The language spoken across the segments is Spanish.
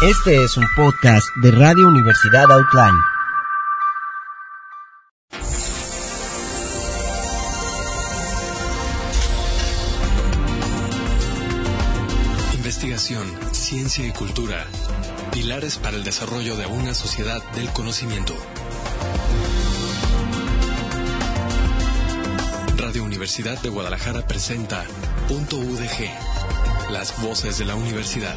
Este es un podcast de Radio Universidad Outline. Investigación, ciencia y cultura. Pilares para el desarrollo de una sociedad del conocimiento. Radio Universidad de Guadalajara presenta Punto UDG. Las voces de la universidad.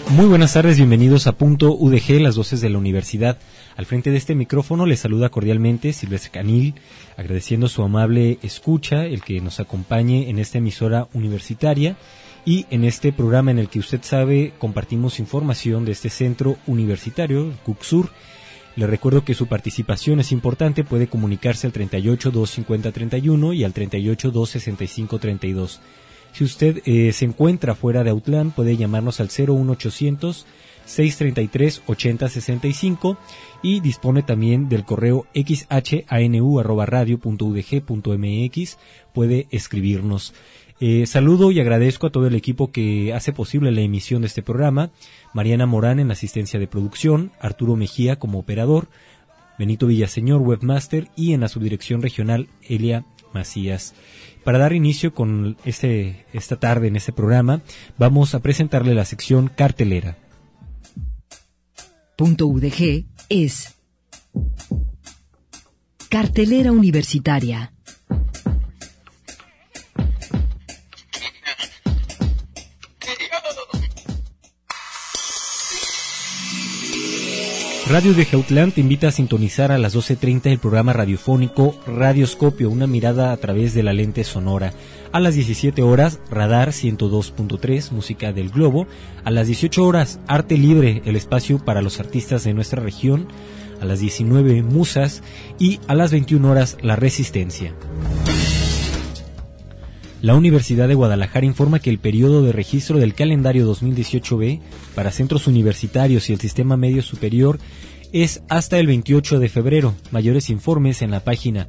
Muy buenas tardes, bienvenidos a Punto UDG, las voces de la universidad. Al frente de este micrófono les saluda cordialmente Silvestre Canil, agradeciendo su amable escucha, el que nos acompañe en esta emisora universitaria y en este programa en el que usted sabe compartimos información de este centro universitario, CUCSUR. Le recuerdo que su participación es importante, puede comunicarse al 38 250 31 y al 38 265 32. Si usted se encuentra fuera de Autlán, puede llamarnos al 01800 633 8065 y dispone también del correo xhanu@radio.udg.mx. Puede escribirnos. Saludo y agradezco a todo el equipo que hace posible la emisión de este programa. Mariana Morán en asistencia de producción, Arturo Mejía como operador, Benito Villaseñor, webmaster, y en la subdirección regional, Elia Macías. Para dar inicio con esta tarde en este programa, vamos a presentarle la sección cartelera. Punto UDG es Cartelera Universitaria. Radio UDG Autlán te invita a sintonizar a las 12:30 el programa radiofónico Radioscopio, una mirada a través de la lente sonora. A las 17 horas, Radar 102.3, música del globo. A las 18 horas, Arte Libre, el espacio para los artistas de nuestra región. A las 19, Musas. Y a las 21 horas, La Resistencia. La Universidad de Guadalajara informa que el periodo de registro del calendario 2018B para centros universitarios y el sistema medio superior es hasta el 28 de febrero. Mayores informes en la página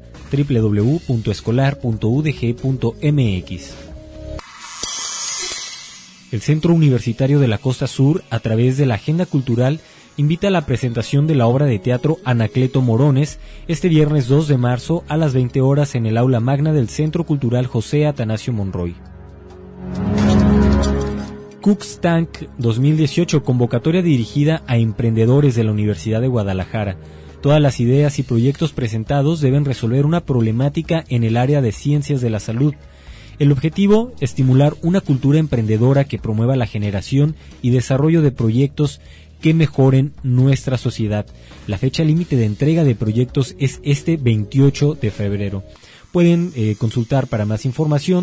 www.escolar.udg.mx. El Centro Universitario de la Costa Sur, a través de la Agenda Cultural, invita a la presentación de la obra de teatro Anacleto Morones este viernes 2 de marzo a las 20 horas en el aula magna del Centro Cultural José Atanasio Monroy. CUCSTANC 2018, convocatoria dirigida a emprendedores de la Universidad de Guadalajara. Todas las ideas y proyectos presentados deben resolver una problemática en el área de ciencias de la salud. El objetivo, estimular una cultura emprendedora que promueva la generación y desarrollo de proyectos que mejoren nuestra sociedad. La fecha límite de entrega de proyectos es este 28 de febrero. Pueden consultar para más información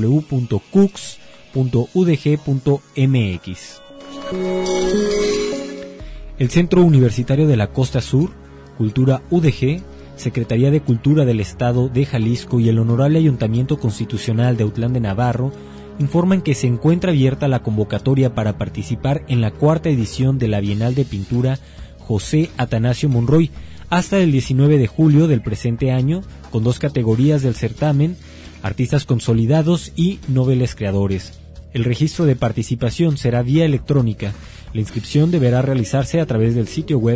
www.cux.udg.mx. El Centro Universitario de la Costa Sur, Cultura UDG, Secretaría de Cultura del Estado de Jalisco y el Honorable Ayuntamiento Constitucional de Autlán de Navarro informan que se encuentra abierta la convocatoria para participar en la cuarta edición de la Bienal de Pintura José Atanasio Monroy hasta el 19 de julio del presente año, con 2 categorías del certamen: artistas consolidados y noveles creadores. El registro de participación será vía electrónica. La inscripción deberá realizarse a través del sitio web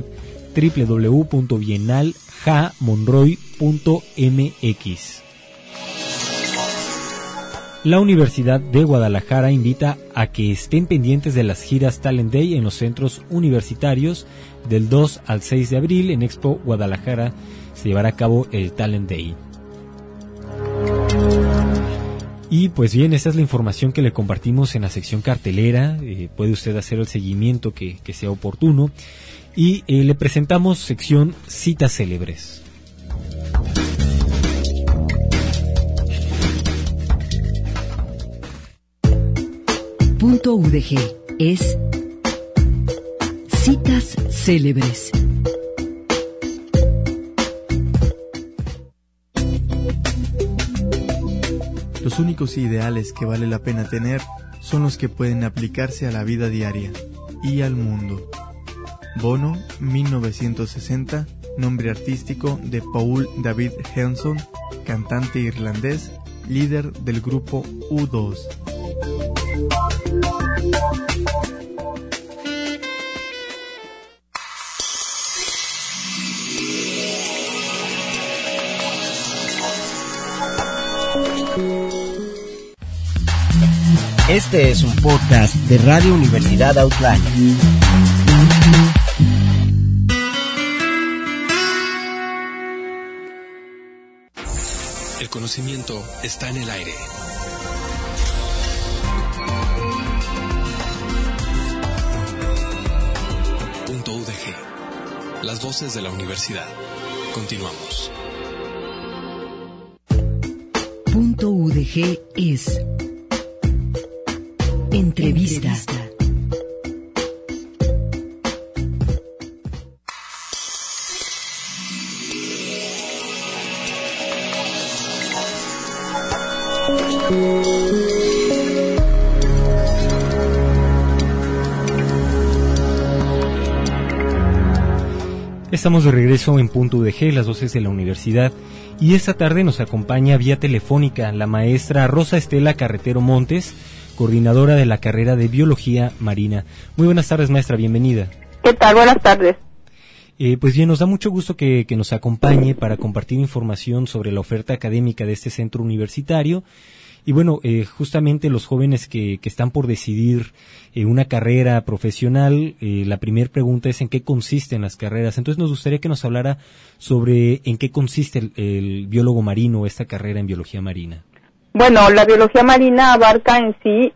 www.bienaljamonroy.mx. La Universidad de Guadalajara invita a que estén pendientes de las giras Talent Day en los centros universitarios. Del 2 al 6 de abril en Expo Guadalajara se llevará a cabo el Talent Day. Y pues bien, esta es la información que le compartimos en la sección cartelera. Puede usted hacer el seguimiento que sea oportuno. Y le presentamos sección Citas Célebres. Punto UDG es Citas Célebres. Los únicos ideales que vale la pena tener son los que pueden aplicarse a la vida diaria y al mundo. Bono, 1960, nombre artístico de Paul David Hanson, cantante irlandés, líder del grupo U2. Este es un podcast de Radio Universidad Autlán. El conocimiento está en el aire. las voces de la universidad. Continuamos. Punto UDG es Entrevista. Estamos de regreso en Punto UDG, las voces de la universidad, y esta tarde nos acompaña vía telefónica la maestra Rosa Estela Carretero Montes, coordinadora de la carrera de Biología Marina. Muy buenas tardes, maestra, bienvenida. ¿Qué tal? Buenas tardes. Pues bien, nos da mucho gusto que nos acompañe para compartir información sobre la oferta académica de este centro universitario. Y bueno, justamente los jóvenes que están por decidir una carrera profesional, la primera pregunta es en qué consisten las carreras. Entonces nos gustaría que nos hablara sobre en qué consiste el biólogo marino, esta carrera en biología marina. Bueno, la biología marina abarca en sí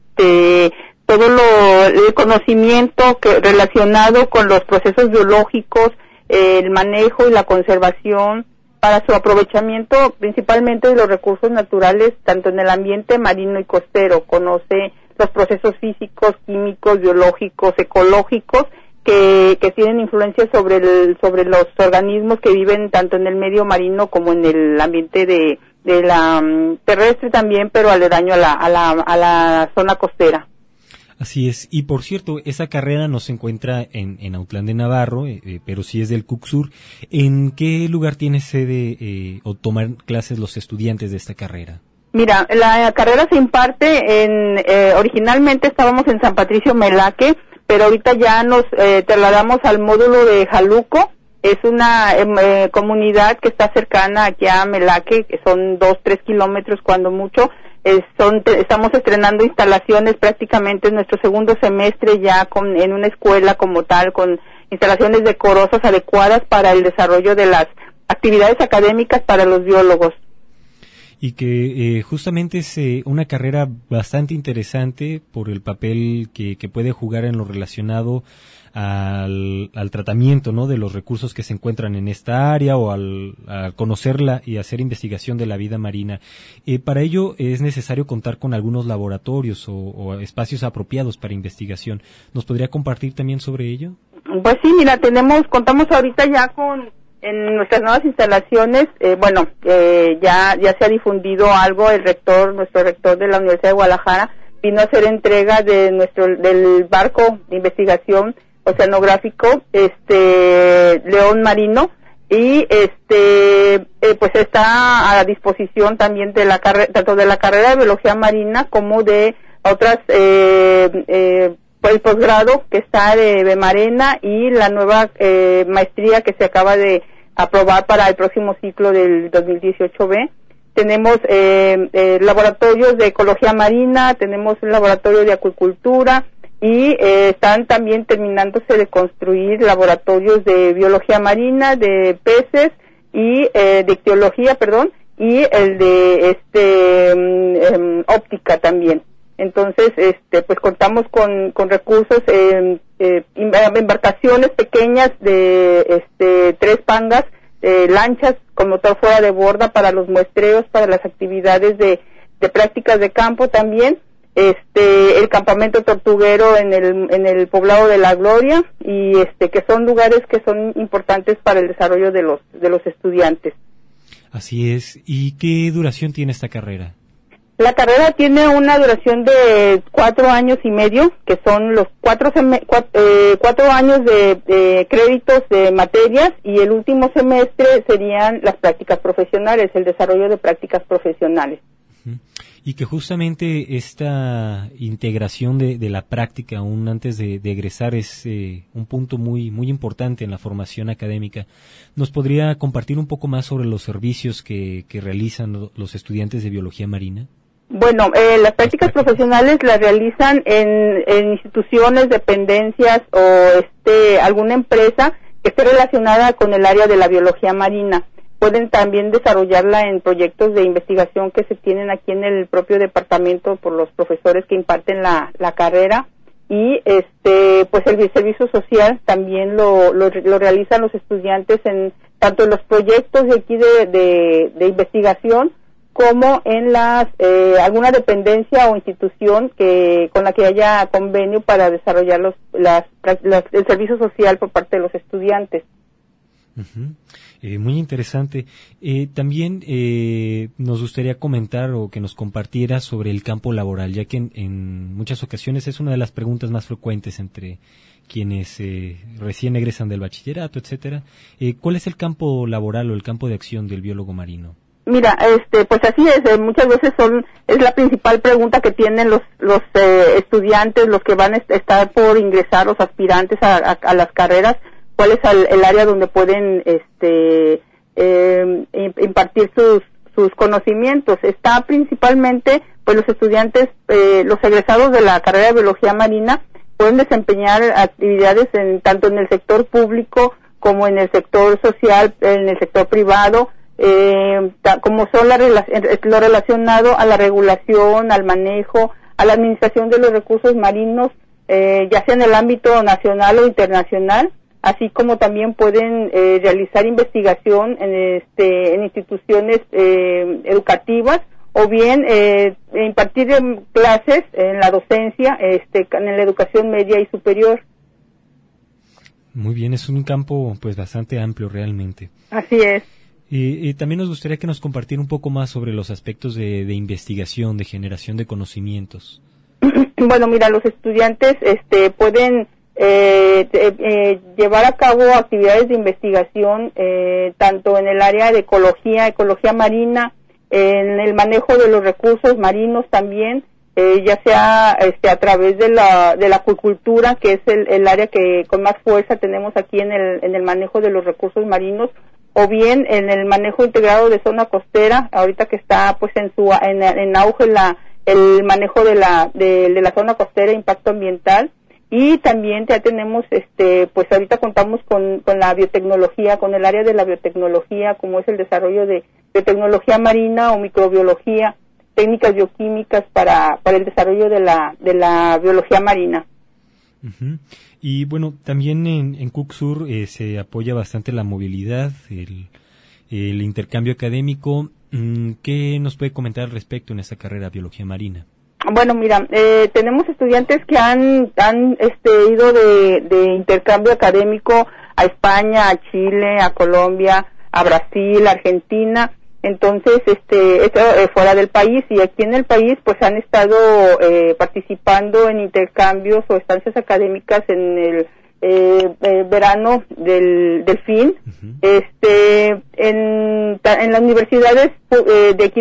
todo el conocimiento relacionado con los procesos biológicos, el manejo y la conservación para su aprovechamiento principalmente de los recursos naturales, tanto en el ambiente marino y costero. Conoce los procesos físicos, químicos, biológicos, ecológicos que tienen influencia sobre los organismos que viven tanto en el medio marino como en el ambiente de la terrestre también, pero aledaño a la zona costera. Así es, y por cierto, esa carrera no se encuentra en Autlán de Navarro, pero sí es del CUCSUR. ¿En qué lugar tiene sede o tomar clases los estudiantes de esta carrera? Mira, la carrera se imparte originalmente estábamos en San Patricio Melaque, pero ahorita ya nos trasladamos al módulo de Jaluco. Es una comunidad que está cercana aquí a Melaque, que son 2-3 kilómetros cuando mucho. Estamos estrenando instalaciones prácticamente en nuestro segundo semestre ya en una escuela como tal, con instalaciones decorosas adecuadas para el desarrollo de las actividades académicas para los biólogos. Y que justamente es una carrera bastante interesante por el papel que puede jugar en lo relacionado al tratamiento, ¿no?, de los recursos que se encuentran en esta área o al conocerla y hacer investigación de la vida marina. Para ello es necesario contar con algunos laboratorios o espacios apropiados para investigación. ¿Nos podría compartir también sobre ello? Pues sí, mira, contamos ahorita ya en nuestras nuevas instalaciones, ya se ha difundido algo. Nuestro rector de la Universidad de Guadalajara vino a hacer entrega del barco de investigación oceanográfico, León Marino, y pues está a disposición también de la carrera, tanto de la carrera de biología marina como de otras, el posgrado que está de Bemarena y la nueva maestría que se acaba de aprobar para el próximo ciclo del 2018B. Tenemos laboratorios de ecología marina, tenemos un laboratorio de acuicultura y están también terminándose de construir laboratorios de biología marina, de peces y de ictiología, y el de óptica también. Entonces, pues contamos con recursos, embarcaciones pequeñas de 3 pangas, lanchas con motor fuera de borda para los muestreos, para las actividades de prácticas de campo también, el campamento tortuguero en el poblado de La Gloria, y que son lugares que son importantes para el desarrollo de los estudiantes. Así es. ¿Y qué duración tiene esta carrera? La carrera tiene una duración de 4 años y medio, que son los 4 años de créditos de materias, y el último semestre serían las prácticas profesionales, el desarrollo de prácticas profesionales. Y que justamente esta integración de la práctica aún antes de egresar es un punto muy muy importante en la formación académica. ¿Nos podría compartir un poco más sobre los servicios que realizan los estudiantes de biología marina? Bueno, las prácticas profesionales las realizan en instituciones, dependencias o alguna empresa que esté relacionada con el área de la biología marina. Pueden también desarrollarla en proyectos de investigación que se tienen aquí en el propio departamento por los profesores que imparten la carrera. y pues el servicio social también lo realizan los estudiantes en tanto en los proyectos de aquí de investigación como en alguna dependencia o institución con la que haya convenio para desarrollar el servicio social por parte de los estudiantes. Uh-huh. Muy interesante. También nos gustaría comentar o que nos compartiera sobre el campo laboral, ya que en muchas ocasiones es una de las preguntas más frecuentes entre quienes recién egresan del bachillerato, etcétera. ¿Cuál es el campo laboral o el campo de acción del biólogo marino? Mira, pues así es, muchas veces es la principal pregunta que tienen los estudiantes, los que van a estar por ingresar, los aspirantes a las carreras, cuál es el área donde pueden impartir sus conocimientos. Está principalmente, pues los estudiantes, los egresados de la carrera de biología marina pueden desempeñar actividades tanto en el sector público como en el sector social, en el sector privado, como son lo relacionado a la regulación, al manejo, a la administración de los recursos marinos, ya sea en el ámbito nacional o internacional, así como también pueden realizar investigación en instituciones educativas o bien impartir clases en la docencia, en la educación media y superior. Muy bien, es un campo pues bastante amplio realmente. Así es. También nos gustaría que nos compartiera un poco más sobre los aspectos de investigación, de generación de conocimientos. Bueno, mira, los estudiantes pueden llevar a cabo actividades de investigación tanto en el área de ecología marina, en el manejo de los recursos marinos también, ya sea a través de la acuicultura, que es el área que con más fuerza tenemos aquí en el manejo de los recursos marinos, o bien en el manejo integrado de zona costera, ahorita que está pues en auge el manejo de la zona costera, impacto ambiental, y también ya tenemos pues ahorita contamos con la biotecnología, con el área de la biotecnología, como es el desarrollo de biotecnología marina o microbiología, técnicas bioquímicas para el desarrollo de la biología marina. Uh-huh. Y bueno, también en CUCSUR se apoya bastante la movilidad, el intercambio académico. ¿Qué nos puede comentar al respecto en esta carrera de biología marina? Bueno, mira, tenemos estudiantes que han ido de intercambio académico a España, a Chile, a Colombia, a Brasil, a Argentina. Entonces, esto fuera del país, y aquí en el país pues han estado participando en intercambios o estancias académicas en el verano del fin. Uh-huh. En las universidades de aquí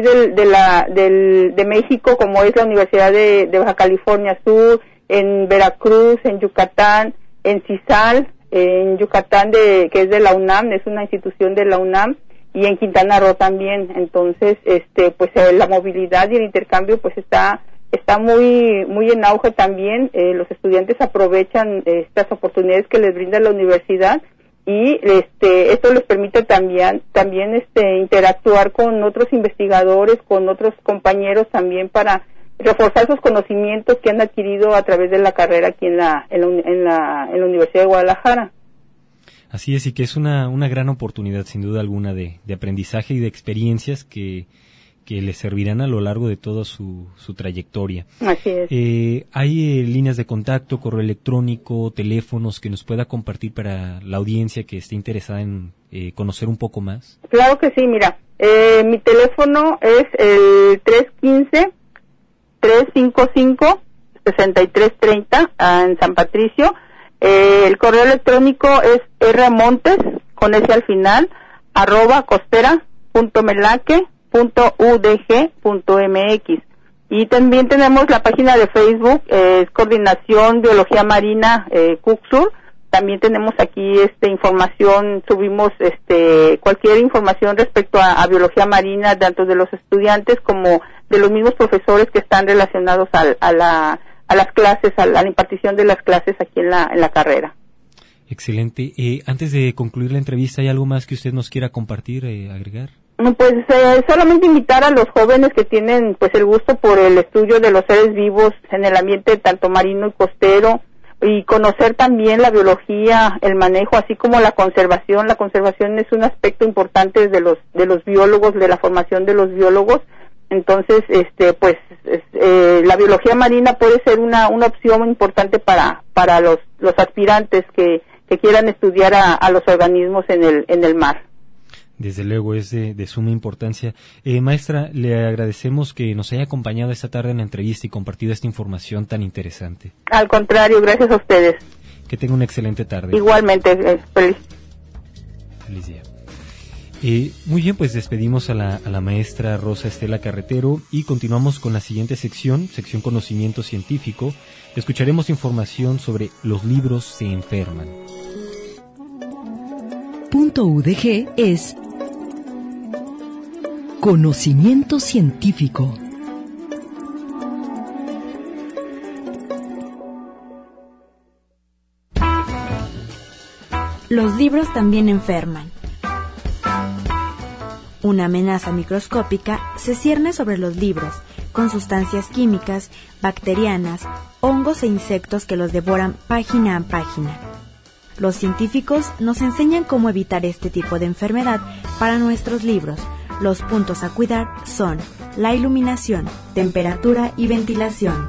de México, como es la Universidad de Baja California Sur, en Veracruz, en Yucatán, en CISAL, en Yucatán, que es de la UNAM, es una institución de la UNAM, y en Quintana Roo también. Entonces, pues la movilidad y el intercambio pues está muy muy en auge también. Los estudiantes aprovechan estas oportunidades que les brinda la universidad, y esto les permite también interactuar con otros investigadores, con otros compañeros también, para reforzar sus conocimientos que han adquirido a través de la carrera aquí en la Universidad de Guadalajara. Así es, y que es una gran oportunidad, sin duda alguna, de aprendizaje y de experiencias que les servirán a lo largo de toda su trayectoria. Así es. ¿Hay líneas de contacto, correo electrónico, teléfonos que nos pueda compartir para la audiencia que esté interesada en conocer un poco más? Claro que sí, mira, mi teléfono es el 315-355-6330 en San Patricio. El correo electrónico es rmontes, con ese al final, @costera.melaque.udg.mx. Y también tenemos la página de Facebook, es Coordinación Biología Marina CUCSUR. También tenemos aquí información, subimos cualquier información respecto a biología marina, tanto de los estudiantes como de los mismos profesores que están relacionados a las clases, a la impartición de las clases aquí en la carrera. Excelente. Antes de concluir la entrevista, ¿hay algo más que usted nos quiera compartir, agregar? Pues solamente invitar a los jóvenes que tienen pues el gusto por el estudio de los seres vivos en el ambiente tanto marino y costero, y conocer también la biología, el manejo, así como la conservación. La conservación es un aspecto importante de los biólogos, de la formación de los biólogos. Entonces, la biología marina puede ser una opción importante para los aspirantes que quieran estudiar a los organismos en el mar. Desde luego es de suma importancia. Maestra, le agradecemos que nos haya acompañado esta tarde en la entrevista y compartido esta información tan interesante. Al contrario, gracias a ustedes. Que tenga una excelente tarde. Igualmente, feliz día. Muy bien, pues despedimos a la maestra Rosa Estela Carretero y continuamos con la siguiente sección Conocimiento Científico. Escucharemos información sobre los libros se enferman. Punto UDG es Conocimiento Científico. Los libros también enferman. Una amenaza microscópica se cierne sobre los libros, con sustancias químicas, bacterianas, hongos e insectos que los devoran página a página. Los científicos nos enseñan cómo evitar este tipo de enfermedad para nuestros libros. Los puntos a cuidar son la iluminación, temperatura y ventilación.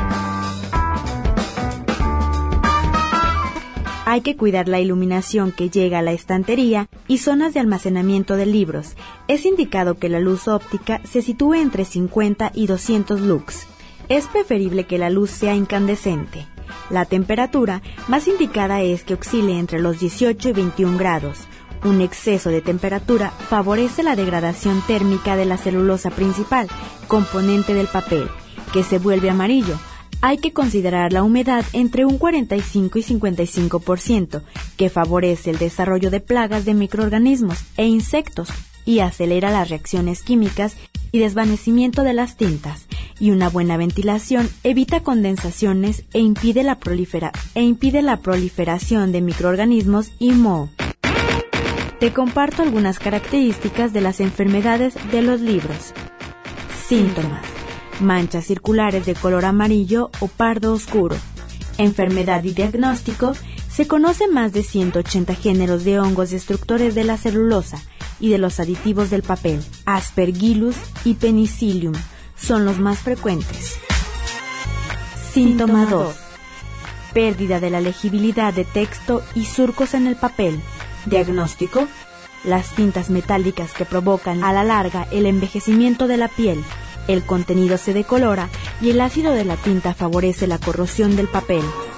Hay que cuidar la iluminación que llega a la estantería y zonas de almacenamiento de libros. Es indicado que la luz óptica se sitúe entre 50 y 200 lux. Es preferible que la luz sea incandescente. La temperatura más indicada es que oscile entre los 18 y 21 grados. Un exceso de temperatura favorece la degradación térmica de la celulosa principal, componente del papel, que se vuelve amarillo. Hay que considerar la humedad entre un 45 y 55%, que favorece el desarrollo de plagas de microorganismos e insectos y acelera las reacciones químicas y desvanecimiento de las tintas. Y una buena ventilación evita condensaciones e impide la proliferación de microorganismos y moho. Te comparto algunas características de las enfermedades de los libros. Síntomas: manchas circulares de color amarillo o pardo oscuro. Enfermedad y diagnóstico: se conocen más de 180 géneros de hongos destructores de la celulosa y de los aditivos del papel. Aspergillus y Penicillium son los más frecuentes. Síntoma 2: pérdida de la legibilidad de texto y surcos en el papel. Diagnóstico: las tintas metálicas que provocan a la larga el envejecimiento de la piel. El contenido se decolora y el ácido de la tinta favorece la corrosión del papel.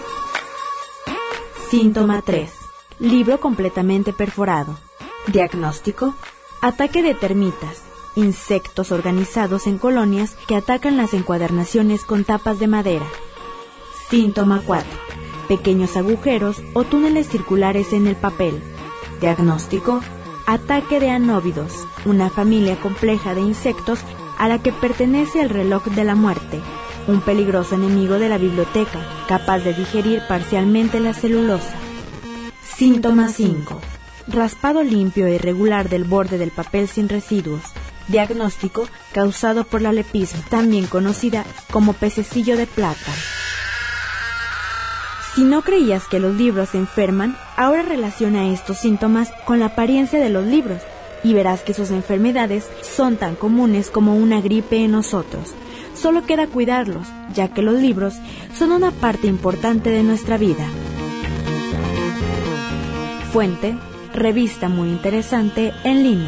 Síntoma 3: libro completamente perforado. Diagnóstico: ataque de termitas, insectos organizados en colonias que atacan las encuadernaciones con tapas de madera. Síntoma 4: pequeños agujeros o túneles circulares en el papel. Diagnóstico: ataque de anóvidos, una familia compleja de insectos a la que pertenece el reloj de la muerte, un peligroso enemigo de la biblioteca, capaz de digerir parcialmente la celulosa. Síntoma 5: raspado limpio e irregular del borde del papel sin residuos. Diagnóstico: causado por la lepisma, también conocida como pececillo de plata. Si no creías que los libros se enferman, ahora relaciona estos síntomas con la apariencia de los libros y verás que sus enfermedades son tan comunes como una gripe en nosotros. Solo queda cuidarlos, ya que los libros son una parte importante de nuestra vida. Fuente: revista muy interesante en línea.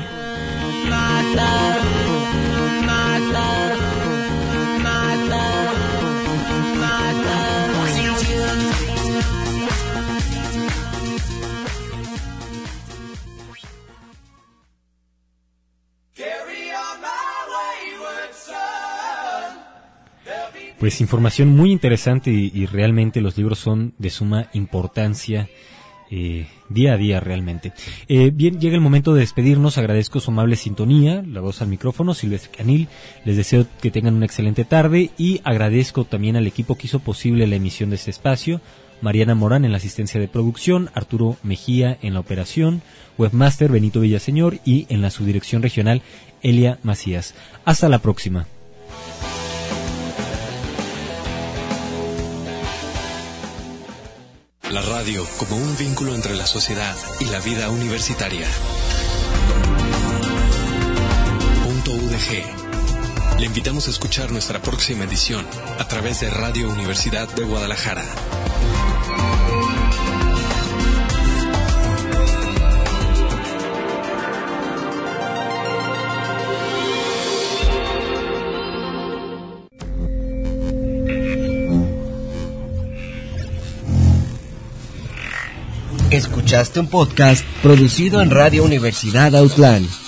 Pues información muy interesante y realmente los libros son de suma importancia día a día realmente. Bien, llega el momento de despedirnos. Agradezco su amable sintonía, la voz al micrófono, Silvestre Canil. Les deseo que tengan una excelente tarde y agradezco también al equipo que hizo posible la emisión de este espacio. Mariana Morán en la asistencia de producción, Arturo Mejía en la operación, webmaster Benito Villaseñor y en la subdirección regional Elia Macías. Hasta la próxima. La radio como un vínculo entre la sociedad y la vida universitaria. .udg. Le invitamos a escuchar nuestra próxima edición a través de Radio Universidad de Guadalajara. Escuchaste un podcast producido en Radio Universidad Autlán.